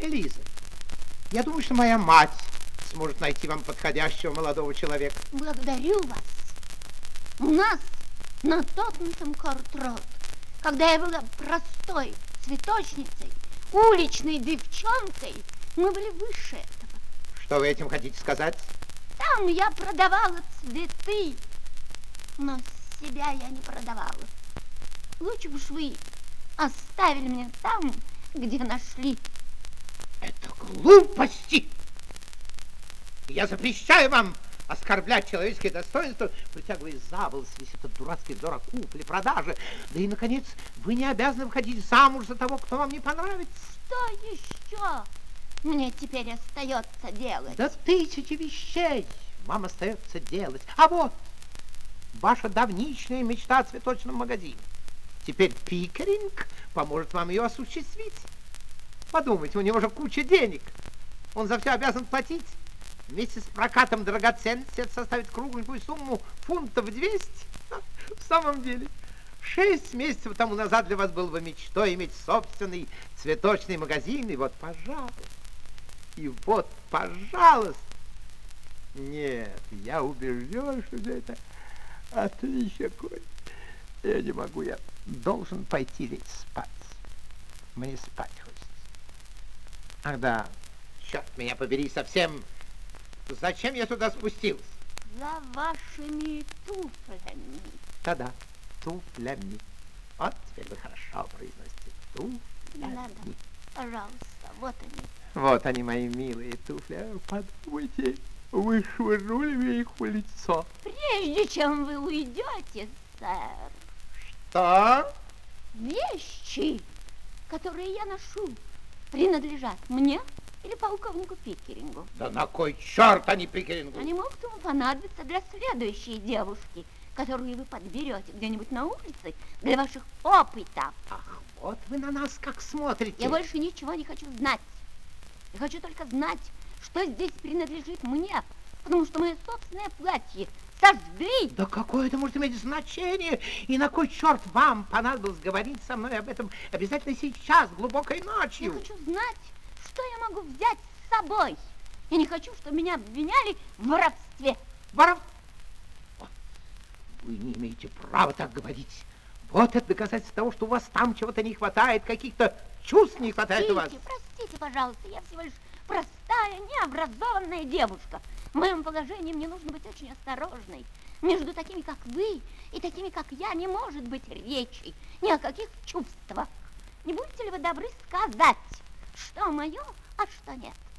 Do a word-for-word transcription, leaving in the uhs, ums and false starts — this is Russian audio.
Лиза. Я думаю, что моя мать сможет найти вам подходящего молодого человека. Благодарю вас. У нас на Тоттенхэм Корт-Роуд, когда я была простой цветочницей, уличной девчонкой, мы были выше этого. Что вы этим хотите сказать? Там я продавала цветы, но себя я не продавала. Лучше бы уж вы оставили меня там, где нашли. Это глупости! Я запрещаю вам оскорблять человеческие достоинства, притягивая за волосы весь этот дурацкий вздор о купле, продаже. Да и, наконец, вы не обязаны выходить замуж за того, кто вам не понравится. Что еще мне теперь остается делать? Да тысячи вещей вам остается делать. А вот ваша давнишняя мечта о цветочном магазине. Теперь Пикеринг поможет вам ее осуществить. Подумайте, у него же куча денег. Он за все обязан платить. Вместе с прокатом драгоценностей это составит кругленькую сумму фунтов двести. В самом деле, шесть месяцев тому назад для вас было бы мечтой иметь собственный цветочный магазин. И вот, пожалуйста, и вот, пожалуйста. Нет, я убежден, что это отлично. Я не могу, я должен пойти лечь спать. Мне спать хочется. Ах да, черт меня побери совсем. Зачем я туда спустился? За вашими туфлями. Да-да, туфлями. Вот теперь вы хорошо произносите. Туфлями. Надо, пожалуйста, вот они. Вот они, мои милые туфли. Подумайте, вы швырнули мне их в лицо. Прежде чем вы уйдете, сэр. Что? Вещи, которые я ношу, принадлежат мне или полковнику Пикерингу? Да на кой черт они Пикерингу? Они могут ему понадобиться для следующей девушки, которую вы подберете где-нибудь на улице для ваших опытов. Ах, вот вы на нас как смотрите. Я больше ничего не хочу знать. Я хочу только знать, что здесь принадлежит мне, потому что мое собственное платье сожгли. Да какое это может иметь значение? И на кой черт вам понадобилось говорить со мной об этом обязательно сейчас, глубокой ночью? Я хочу знать, что я могу взять с собой. Я не хочу, чтобы меня обвиняли в воровстве. Воров? Вы не имеете права так говорить. Вот это доказательство того, что у вас там чего-то не хватает, каких-то чувств не хватает у вас. Простите, пожалуйста, я всего лишь простая, необразованная девушка. В моем положении мне нужно быть очень осторожной. Между такими, как вы, и такими, как я, не может быть речи ни о каких чувствах. Не будете ли вы добры сказать, что мое, а что нет?